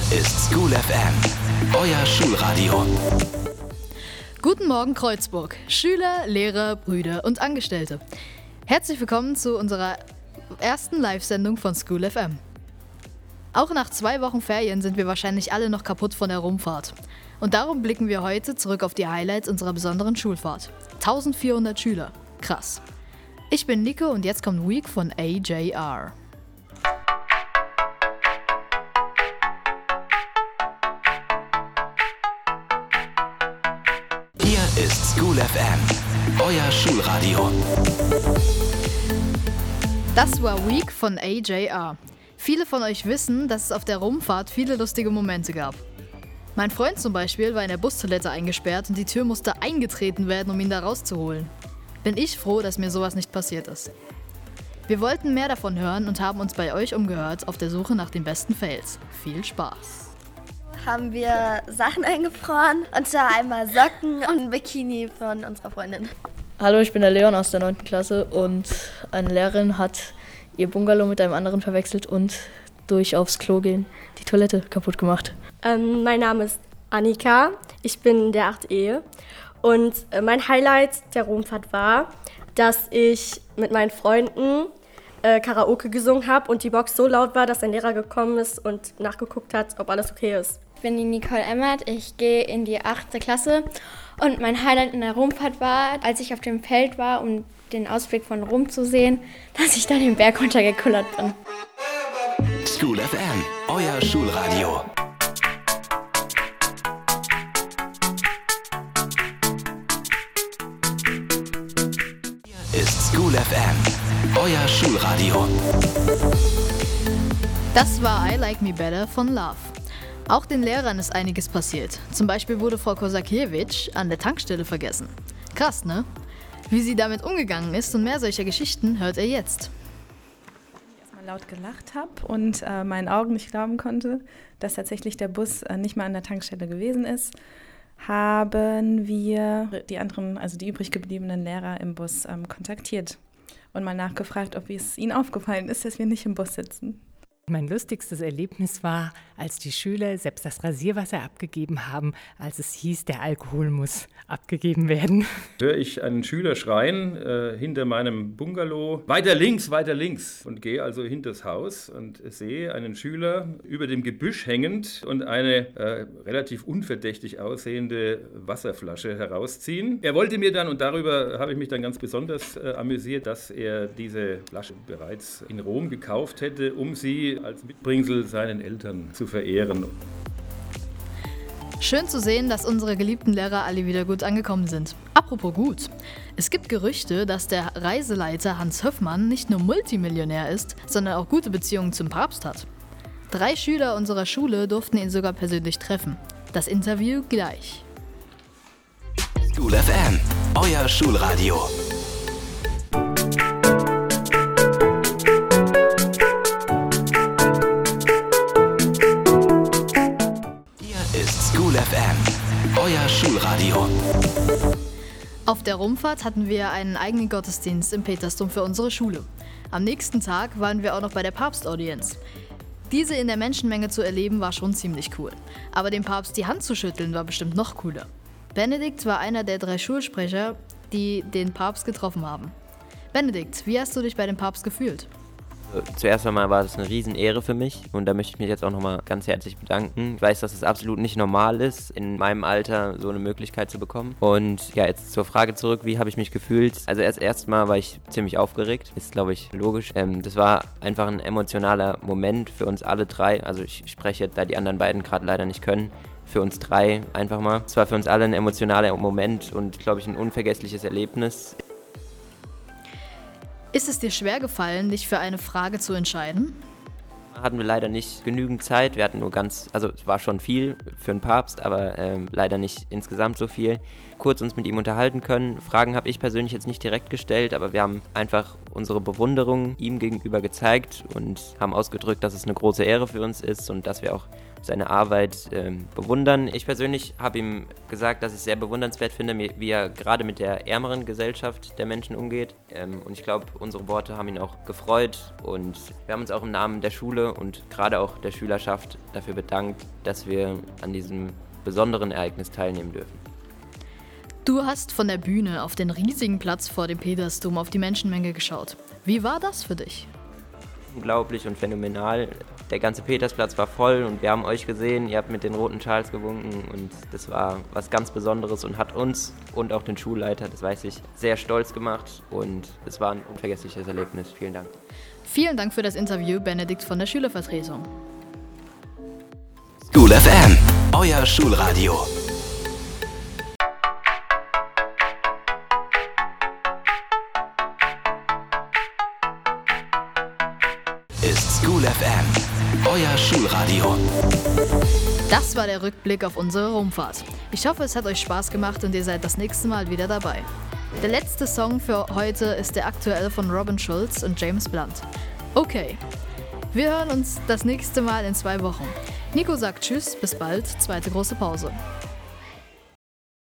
ist School FM, euer Schulradio. Guten Morgen Kreuzburg, Schüler, Lehrer, Brüder und Angestellte. Herzlich willkommen zu unserer ersten Live-Sendung von School FM. Auch nach 2 Wochen Ferien sind wir wahrscheinlich alle noch kaputt von der Rumfahrt. Und darum blicken wir heute zurück auf die Highlights unserer besonderen Schulfahrt. 1400 Schüler. Krass. Ich bin Nico und jetzt kommt Week von AJR. Hier ist School FM, euer Schulradio. Das war Week von AJR. Viele von euch wissen, dass es auf der Rumfahrt viele lustige Momente gab. Mein Freund zum Beispiel war in der Bustoilette eingesperrt und die Tür musste eingetreten werden, um ihn da rauszuholen. Bin ich froh, dass mir sowas nicht passiert ist. Wir wollten mehr davon hören und haben uns bei euch umgehört auf der Suche nach den besten Fails. Viel Spaß! Haben wir Sachen eingefroren, und zwar einmal Socken und ein Bikini von unserer Freundin. Hallo, ich bin der Leon aus der 9. Klasse und eine Lehrerin hat ihr Bungalow mit einem anderen verwechselt und durch aufs Klo gehen die Toilette kaputt gemacht. Mein Name ist Annika, ich bin der 8E und mein Highlight der Rumfahrt war, dass ich mit meinen Freunden Karaoke gesungen habe und die Box so laut war, dass ein Lehrer gekommen ist und nachgeguckt hat, ob alles okay ist. Ich bin die Nicole Emmert, ich gehe in die 8. Klasse und mein Highlight in der Rumfahrt war, als ich auf dem Feld war, um den Ausblick von Rum zu sehen, dass ich dann den Berg runtergekullert bin. School FM, euer Schulradio. Hier ist School FM, euer Schulradio. Das war I Like Me Better von Love. Auch den Lehrern ist einiges passiert. Zum Beispiel wurde Frau Kosakiewicz an der Tankstelle vergessen. Krass, ne? Wie sie damit umgegangen ist und mehr solcher Geschichten hört ihr jetzt. Ich erstmal laut gelacht habe und meinen Augen nicht glauben konnte, dass tatsächlich der Bus nicht mehr an der Tankstelle gewesen ist, haben wir die anderen, also die übrig gebliebenen Lehrer im Bus kontaktiert und mal nachgefragt, ob es ihnen aufgefallen ist, dass wir nicht im Bus sitzen. Mein lustigstes Erlebnis war, als die Schüler selbst das Rasierwasser abgegeben haben, als es hieß, der Alkohol muss abgegeben werden. Höre ich einen Schüler schreien hinter meinem Bungalow, weiter links, und gehe also hinters Haus und sehe einen Schüler über dem Gebüsch hängend und eine relativ unverdächtig aussehende Wasserflasche herausziehen. Er wollte mir dann, und darüber habe ich mich dann ganz besonders amüsiert, dass er diese Flasche bereits in Rom gekauft hätte, um sie als Mitbringsel seinen Eltern zu verehren. Schön zu sehen, dass unsere geliebten Lehrer alle wieder gut angekommen sind. Apropos gut. Es gibt Gerüchte, dass der Reiseleiter Hans Höffmann nicht nur Multimillionär ist, sondern auch gute Beziehungen zum Papst hat. 3 Schüler unserer Schule durften ihn sogar persönlich treffen. Das Interview gleich. School FM, euer Schulradio. School FM, euer Schulradio. Auf der Rumfahrt hatten wir einen eigenen Gottesdienst im Petersdom für unsere Schule. Am nächsten Tag waren wir auch noch bei der Papstaudienz. Diese in der Menschenmenge zu erleben, war schon ziemlich cool. Aber dem Papst die Hand zu schütteln, war bestimmt noch cooler. Benedikt war einer der 3 Schulsprecher, die den Papst getroffen haben. Benedikt, wie hast du dich bei dem Papst gefühlt? Zuerst einmal war es eine Riesenehre für mich und da möchte ich mich jetzt auch nochmal ganz herzlich bedanken. Ich weiß, dass es absolut nicht normal ist, in meinem Alter so eine Möglichkeit zu bekommen. Und ja, jetzt zur Frage zurück, wie habe ich mich gefühlt? Also erstmal war ich ziemlich aufgeregt, ist glaube ich logisch. Das war einfach ein emotionaler Moment für uns alle 3. Also ich spreche, da die anderen beiden gerade leider nicht können, für uns 3 einfach mal. Es war für uns alle ein emotionaler Moment und glaube ich ein unvergessliches Erlebnis. Ist es dir schwer gefallen, dich für eine Frage zu entscheiden? Hatten wir leider nicht genügend Zeit. Wir hatten nur also es war schon viel für einen Papst, aber leider nicht insgesamt so viel. Kurz uns mit ihm unterhalten können. Fragen habe ich persönlich jetzt nicht direkt gestellt, aber wir haben einfach unsere Bewunderung ihm gegenüber gezeigt und haben ausgedrückt, dass es eine große Ehre für uns ist und dass wir auch seine Arbeit bewundern. Ich persönlich habe ihm gesagt, dass ich es sehr bewundernswert finde, wie er gerade mit der ärmeren Gesellschaft der Menschen umgeht. Und ich glaube, unsere Worte haben ihn auch gefreut. Und wir haben uns auch im Namen der Schule und gerade auch der Schülerschaft dafür bedankt, dass wir an diesem besonderen Ereignis teilnehmen dürfen. Du hast von der Bühne auf den riesigen Platz vor dem Petersdom auf die Menschenmenge geschaut. Wie war das für dich? Unglaublich und phänomenal. Der ganze Petersplatz war voll und wir haben euch gesehen, ihr habt mit den roten Schals gewunken und das war was ganz Besonderes und hat uns und auch den Schulleiter, das weiß ich, sehr stolz gemacht und es war ein unvergessliches Erlebnis. Vielen Dank. Vielen Dank für das Interview, Benedikt von der Schülervertretung. School FM, euer Schulradio. Ist School FM, euer Schulradio. Das war der Rückblick auf unsere Rumfahrt. Ich hoffe, es hat euch Spaß gemacht und ihr seid das nächste Mal wieder dabei. Der letzte Song für heute ist der aktuelle von Robin Schulz und James Blunt. Okay, wir hören uns das nächste Mal in 2 Wochen. Nico sagt Tschüss, bis bald, zweite große Pause.